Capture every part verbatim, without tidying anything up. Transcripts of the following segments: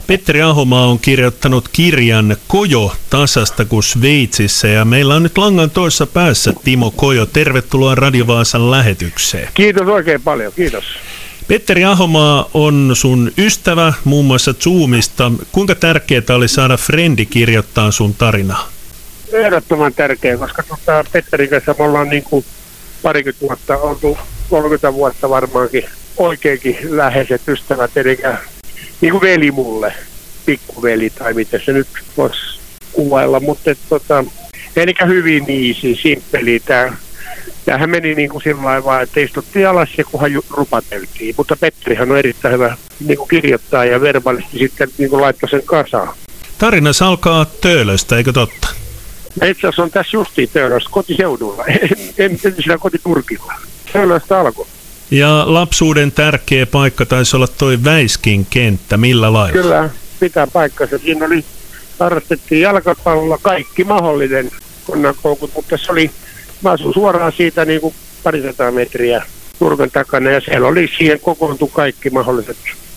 Petteri Ahomaa on kirjoittanut kirjan Kojo tasasta kuin Sveitsissä ja meillä on nyt langan toisessa päässä Timo Kojo. Tervetuloa Radio Vaasan lähetykseen. Kiitos oikein paljon, kiitos. Petteri Ahomaa on sun ystävä muun muassa Zoomista. Kuinka tärkeää oli saada frendi kirjoittaa sun tarinaa? Ehdottoman tärkeä, koska tuota, Petterin kanssa me ollaan niin kuin parikymmentä vuotta, oltu kolmekymmentä vuotta varmaankin oikeinkin läheiset ystävät, eli niin kuin veli mulle, pikkuveli tai miten se nyt voisi kuvailla, mutta tota, eli hyvin easy, simppeli. Tämä, tämähän meni niin kuin sillä lailla vaan, että istuttiin alas ja kunhan rupateltiin, mutta Petterihan on erittäin hyvä niin kuin kirjoittaa ja verbaalisesti sitten niin kuin laittoi sen kasaan. Tarina alkaa Töölöstä, eikö totta? Itse asiassa on tässä justiin Töölössä, kotiseudulla, en, en, en siinä kotiturkilla. Töölöstä alkoi. Ja lapsuuden tärkeä paikka taisi olla toi Väiskin kenttä, millä lailla? Kyllä, pitää paikkansa. Siinä oli, harrastettiin jalkapallolla kaikki mahdollinen konnankoukut, mutta se oli, mä asun suoraan siitä niin kuin parisataa metriä turkan takana ja siellä oli siihen kokoontui kaikki mahdolliset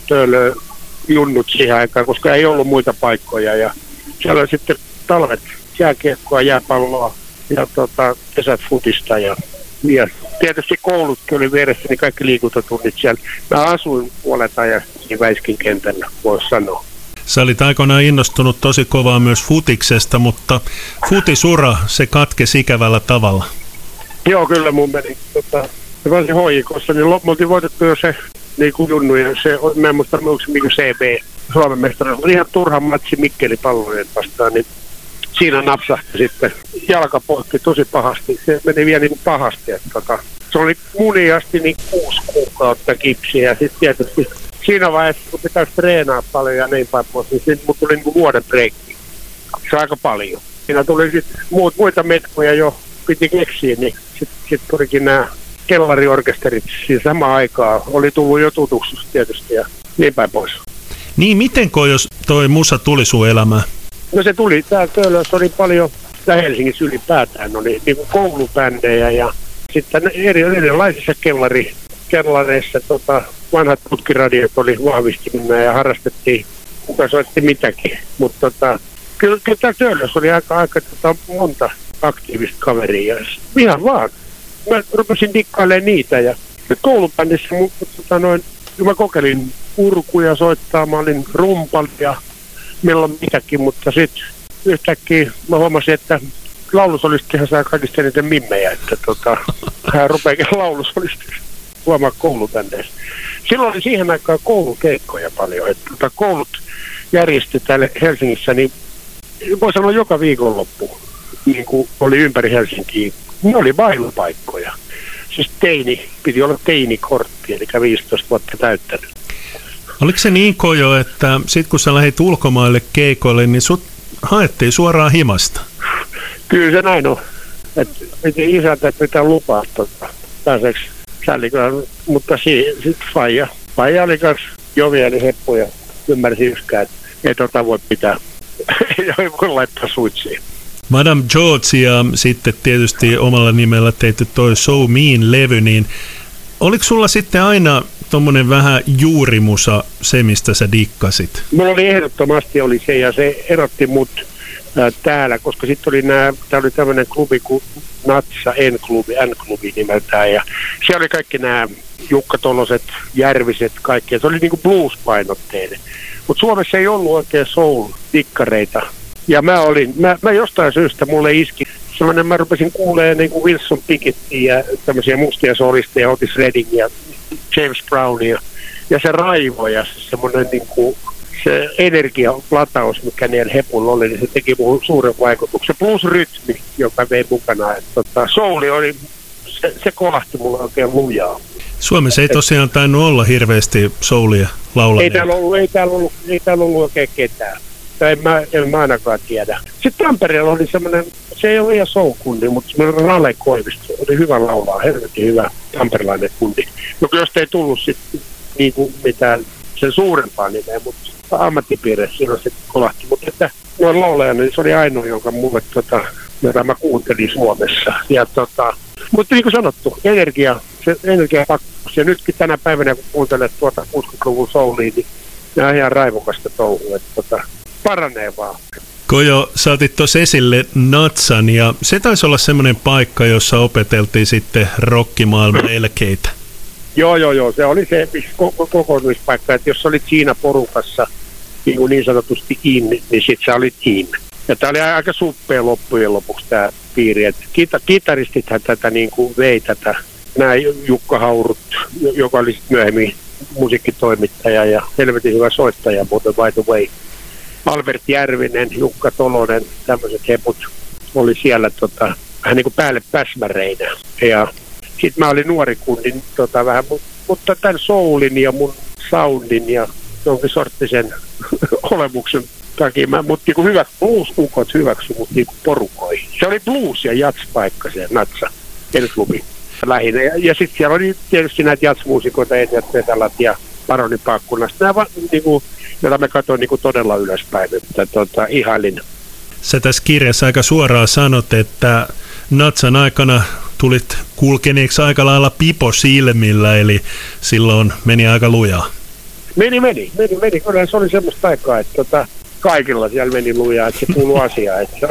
Töölö-junnut siihen aikaan, koska ei ollut muita paikkoja ja siellä oli sitten talvet jääkiekkoa, jääpalloa ja tota, kesät futista ja Ja tietysti koulutkin oli vieressä, niin kaikki liikuntatunnit siellä. Mä asuin puolet ajasta Väiskin kentällä, voisi sanoa. Sä olit aikoinaan innostunut tosi kovaa myös futiksesta, mutta futisura, se katkesi ikävällä tavalla. Joo, kyllä mun meni. Tota, se varsin hoikossa, niin me oltiin voitettu jo se niin kuin junnu, ja se, mä en muista, onko se C B, Suomen mestaruus. Oli ihan turha matsi Mikkeli Pallojen vastaan, niin siinä napsahti sitten jalka poikki tosi pahasti. Se meni vielä niin pahasti. Että tota, se oli muni asti niin kuusi kuukautta kipsiä. Ja sitten tietysti siinä vaiheessa, kun pitäisi treenaa paljon ja niin päin pois, niin sitten tuli niin vuoden breikki. Se on aika paljon. Siinä tuli sitten muut, muita metkoja jo piti keksiä, niin sitten sit tulikin nämä kellariorkesterit siinä samaan aikaan. Oli tullut jo tutuksi tietysti ja niin päin pois. Niin, miten jos toi musa tuli sun elämään? No se tuli, täällä Töölössä oli paljon, täällä Helsingissä ylipäätään oli niin kuin koulubändejä ja sitten eri, erilaisissa kellari, kellareissa tota, vanhat putkiradiot oli vahvistimina ja harrastettiin, kuka soitti mitäkin. Mutta tota, kyllä, kyllä täällä Töölössä oli aika, aika tota, monta aktiivista kaveria ja ihan vaan. Mä rupesin dikkailemaan niitä ja koulubändissä tota, noin, mä kokeilin urkuja soittaa, mä olin rumpali ja milloin mitäkin, mutta sitten yhtäkkiä mä huomasin, että laulusolistihan saa kaikista eniten mimmejä, että tota, hän rupeakin laulusolisti huomaa koulubändeissä. Silloin oli siihen aikaan koulukeikkoja paljon, että tota, koulut järjesti täällä Helsingissä, niin voi sanoa joka viikonloppu, niin kuin oli ympäri Helsinkiä, ne oli bailupaikkoja. Siis teini, piti olla teinikortti, eli viisitoista vuotta täyttänyt. Oliko se niin, Kojo, että sit kun sä lähdit ulkomaille keikoille, niin sut haettiin suoraan himasta? Kyllä se näin on. Että piti isältä, että pitää lupaa tuota, pääseeksi sällikään, mutta sitten faija. Faija oli kanssa joviali heppu ja ymmärsi yksikään, että ei tota voi pitää. Ei voi laittaa suitsiin. Madame George ja sitten tietysti omalla nimellä teitte toi So Mean-levy, niin oliko sulla sitten aina tommonen vähän juurimusa se, mistä sä dikkasit? Mulla oli ehdottomasti oli se, ja se erotti mut ää, täällä, koska sitten oli nää, tää oli tämmönen klubi kuin Natsa N-klubi, N-klubi nimeltään, ja siellä oli kaikki nämä Jukka Toloset, Järviset, kaikki, ja se oli niinku blues-painotteinen. Mutta Suomessa ei ollut oikein soul-dikkareita, ja mä olin, mä, mä jostain syystä mulle iski semmoinen, mä rupesin kuulemaan niinku Wilson Pickettiä ja tämmöisiä mustia solisteja, Otis Reddingia, James Brownia, ja se raivo ja se semmoinen niinku, se energialataus, mikä niillä hepulla oli, niin se teki muuhun suuren vaikutuksen. Plus rytmi, joka vei mukana. Että tota, souli oli, se, se kolahti mulle oikein lujaa. Suomessa ei tosiaan tainnut olla hirveästi soulia laulajia. Ei täällä ollut, ei täällä ollut, ei täällä ollut oikein ketään. En mä, en mä ainakaan tiedä. Sitten Tampereella oli semmoinen, se ei ole ihan soul-kundi, mutta semmoinen Rale Koivisto oli hyvä laulaa, helvetin hyvä tamperilainen kundi. No jos ei tullut sitten niinku mitään sen suurempaa nimeä, mutta ammattipiirissä siinä se kolahti. Mutta että noin laulajana, niin se oli ainoa, jonka mulle, tota, jota mä kuuntelin Suomessa. Ja tota, mutta niin kuin sanottu, energia, se energia pakkus. Ja nytkin tänä päivänä, kun kuuntelet tuota kuusikymmentäluvun soulia, niin Nämä on ihan raivokasta touhua, että tota, paranee vaan. Kojo, sä otit tuossa esille Natsan, ja se taisi olla semmoinen paikka, jossa opeteltiin sitten rockimaailman elkeitä. Joo, joo, joo. Se oli se kokoontumispaikka, että jos olit siinä porukassa niin, kuin niin sanotusti in, niin sit sä olit in. Ja tää oli aika suppea loppujen lopuksi tää piiri. Että kita, kitaristithän tätä niin kuin vei tätä. Nämä Jukka Haurut, joka oli myöhemmin musiikkitoimittaja ja helvetin hyvä soittaja, muuten by the way. Albert Järvinen, Jukka Tolonen, tämmöiset heput oli siellä tota, vähän niin kuin päälle päsmäreinä. Ja sitten mä olin nuori kundin tota, vähän, mutta tämän soulin ja mun soundin ja jonkin sorttisen olemuksen takia, mä, mutta niin kuin hyvät blues-ukot hyväksy mut niin kuin porukoihin. Se oli blues- ja jats-paikka se Natsa, Elklubi lähinnä. Ja, ja sitten siellä oli tietysti näitä jats-muusikoita, Edjat Vesalat ja Paroni Paakkunasta. Nämä niin kuin, jota mä katsoin niin kuin todella ylöspäin, että tota, ihailin. Sä tässä kirjassa aika suoraan sanot, että Natsan aikana tulit kulkeneeksi aika lailla pipo silmillä, eli silloin meni aika lujaa. Meni, meni, meni, meni. Kyllä se oli semmoista aikaa, että tota, kaikilla siellä meni lujaa, että se kuului asiaan. Että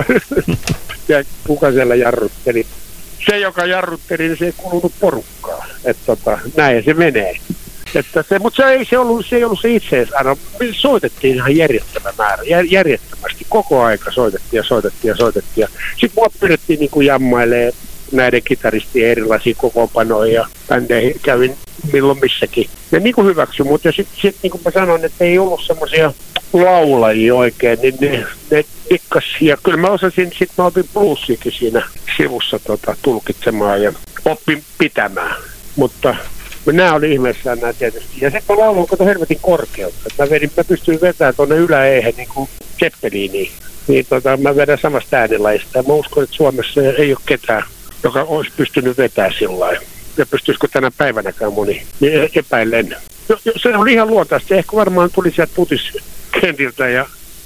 ja kuka siellä jarrutteli. Se, joka jarrutteli, niin se ei kuulunut porukkaa. Että tota, näin se menee. Että se, mutta se ei, se, ollut, se ei ollut se itseisarvo. Me soitettiin ihan järjettömän määrä, jär, järjettömästi. Koko aika soitettiin ja soitettiin ja soitettiin. Sitten mua pyydettiin niin kuin jammailemaan näiden kitaristien erilaisia kokoonpanoja ja bändeihin kävin milloin missäkin. Ja niin kuin hyväksy, mutta sitten sit, niin kuin mä sanoin, että ei ollut semmoisia laulajia oikein, niin ne, ne dikkas. Ja kyllä mä osasin, sitten mä opin bluesikin siinä sivussa tota, tulkitsemaan ja oppin pitämään. Mutta nämä oli ihmeessään nämä tietysti. Ja sitten mä lauloin kato helvetin korkeutta. Mä, vedin, mä pystyin vetämään tuonne yläeihin niin kuin Zeppeliniin. Niin tota, mä vedän samasta äänenlajista. Mä uskon, että Suomessa ei ole ketään, joka olisi pystynyt vetämään sillä lailla. Ja pystyisikö tänä päivänäkään moni, niin epäilen. No, se oli ihan luontaista. Ehkä varmaan tuli sieltä putiskentiltä ja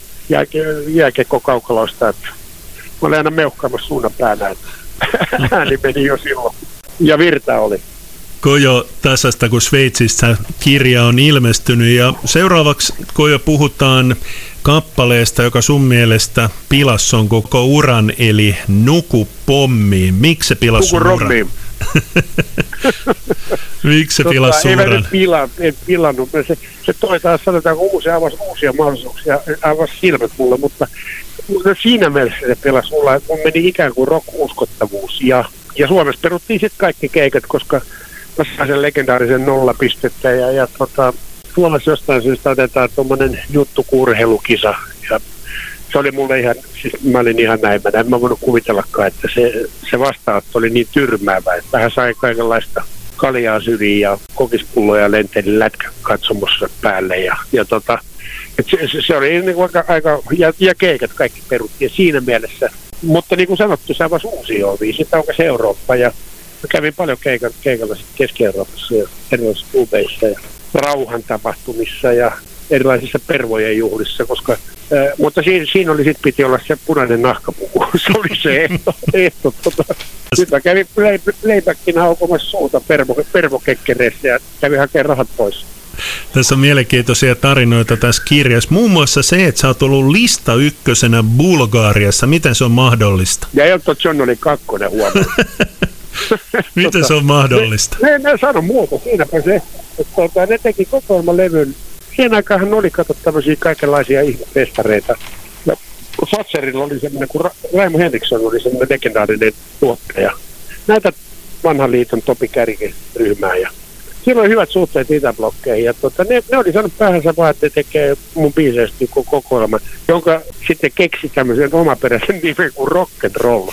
jääkiekko-kaukaloista. Mä olin aina meuhkaamassa suunnan päänä, että ääni meni jo silloin. Ja virta oli. Kojo, tasasta kun Sveitsistä kirja on ilmestynyt, ja seuraavaksi Kojo puhutaan kappaleesta, joka sun mielestä pilas on koko uran, eli Nuku pommiin. Miksi se pilas sun uran? Miksi se pilas sun uran? Ei mä pila, en pilannut. Se, se toi taas sanotaan uusia, avasi uusia mahdollisuuksia, avasi silmät mulle, mutta, mutta siinä mielessä se pelasi mulla, että mun meni ikään kuin rock-uskottavuus. Ja, ja Suomessa peruttiin sitten kaikki keikat, koska mä sain sen legendaarisen nollapistettä ja, ja tota, Suomessa jostain syystä otetaan tuommoinen juttukurheilukisa ja se oli mulle ihan, siis mä olin ihan näin, en mä voinut kuvitellakaan, että se, se vastaanotto oli niin tyrmäävä, että vähän sai kaikenlaista kaljaa syliin ja kokispulloja lenteli lätkän katsomossa päälle ja, ja tota, et se, se, se oli niin kuin aika, aika ja, ja keikat kaikki peruttiin siinä mielessä, mutta niin kuin sanottu, se avasi uusia ovia, sitten aukasi Eurooppa ja mä kävin paljon keikalla, keikalla Keski-Euroopassa ja erilaisissa klubeissa ja rauhan tapahtumissa ja erilaisissa pervojen juhlissa, koska, ää, mutta siinä, siinä oli sit piti olla se punainen nahkapuku, se oli se ehto. ehto tota. Sitten mä kävin playbackina haukomassa suuta pervo, pervokekkereissä ja kävin hakemaan rahat pois. Tässä on mielenkiintoisia tarinoita tässä kirjassa. Muun muassa se, että sä oot ollut lista ykkösenä Bulgariassa. Miten se on mahdollista? Ja Elton John oli kakkonen huomenna. Miten tota, se on mahdollista? Ne, ne, ne sano muuta, siinäpä se, että tota, ne teki kokoelman levyn. Siihen aikaan oli kato tämmöisiä kaikenlaisia ihmefestareita. Ja Fatserilla oli semmoinen, kun Ra- Raimo Henriksson oli semmoinen legendaarinen tuottaja. Näitä vanhan liiton Topi Kärki-ryhmää ja siinä oli hyvät suhteet Itäblokkeihin ja tota, ne, ne oli saanut päähänsä vaan, että tekee mun biiseistä niin kokoelman, jonka sitten keksi tämmöisen omaperäisen nimen kuin rock'n'roll.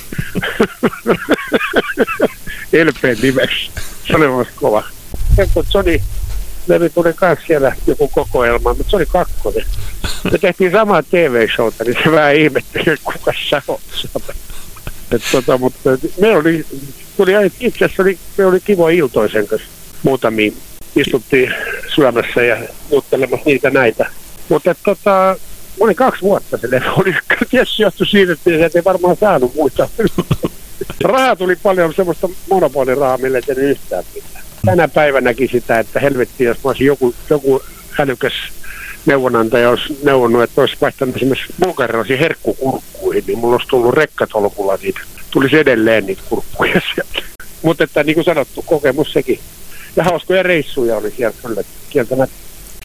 L P:n nimeksi. Se oli myös kova. Johnny Levy tuli kanssa siellä joku kokoelma, mutta se oli kakkonen. Me tehtiin samaa T V-showta, niin se vähän ihmetteli, kuka sä oot. Tota, mutta me oli, tuli, itse asiassa oli, me oli kiva iltoisen kanssa. Muutamia istuttiin syömässä ja juttelemassa niitä näitä. Mutta tota, oli kaksi vuotta se levy. Oli tietysti johtu siitä, että ei varmaan saanut muita. Rahaa tuli paljon semmoista monopolirahaa, millä ei tehnyt yhtään mitään. Tänä päivänäkin sitä, että helvetti, jos mä olisin joku, joku älykäs neuvonantaja olisi neuvonnut, että olisi vaihtanut esimerkiksi bulgarilaisiin herkkukurkkuihin, niin mulla olisi tullut rekkatolkulla niitä. Tulisi edelleen niitä kurkkuja sieltä. Mutta että niin kuin sanottu, kokemus sekin. Ja hauskoja reissuja oli siellä kyllä kieltämättä.